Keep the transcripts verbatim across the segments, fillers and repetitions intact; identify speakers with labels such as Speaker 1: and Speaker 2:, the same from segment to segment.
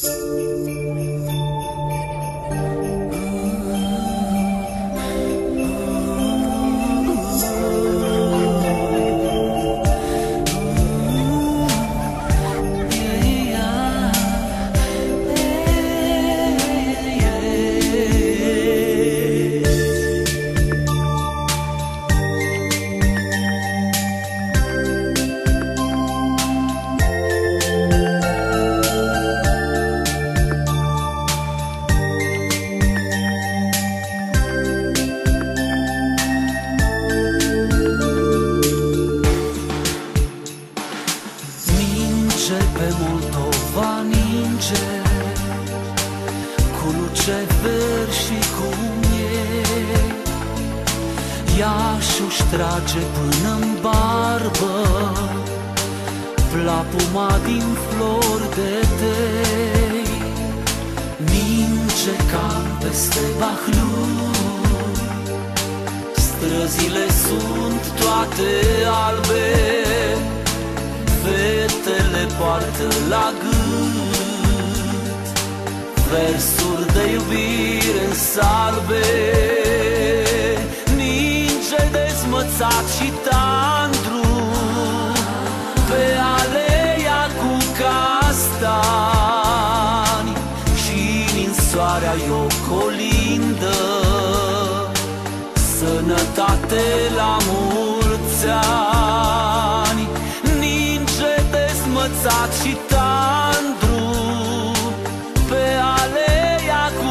Speaker 1: Pe Moldova ninge cu lucever și cu miei, Iașu-și trage până-n barbă plapuma din flori de tei. Ninge cam peste Bahlul, străzile sunt toate albe, fetele poartă la gât versuri de iubire în salbe. Ninge dezmățat și tandru pe aleia cu castani, și ninsoarea-i o colindă, sănătate la mulți ani. Dezmățat și tandru pe aleia cu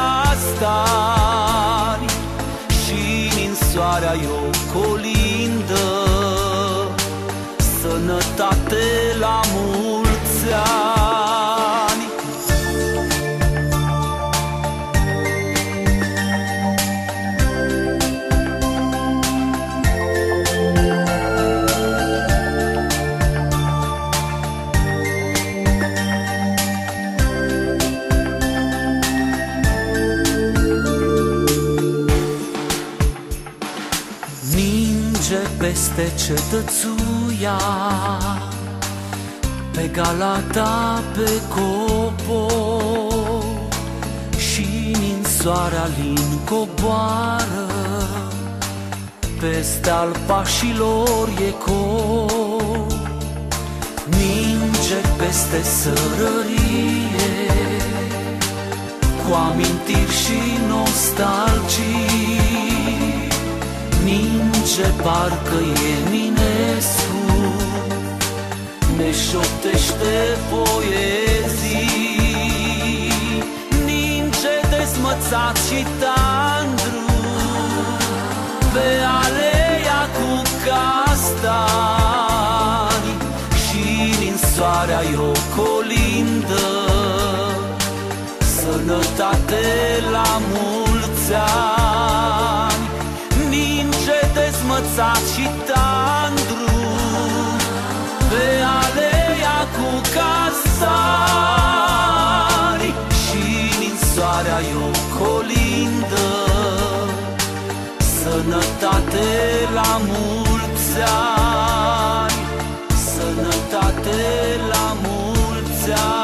Speaker 1: castani, și ninsoarea-i o colindă, sănătate la mulți ani. Peste cetățuia, pe Galata, pe Copor, și ninsoarea lin coboară peste al pașilor Ieco. Ninge peste sărărie cu amintiri și nostalgii, ninge parcă e Eminescu, ne șoptește poezii. Ninge dezmățat și tandru pe aleia cu castani, și ninsoarea-i o colindă, sănătate la mulți ani. Ninge dezmățat și tandru pe aleia cu castani, și ninsoarea-i o colindă, sănătate la mulți ani, sănătate la mulți ani.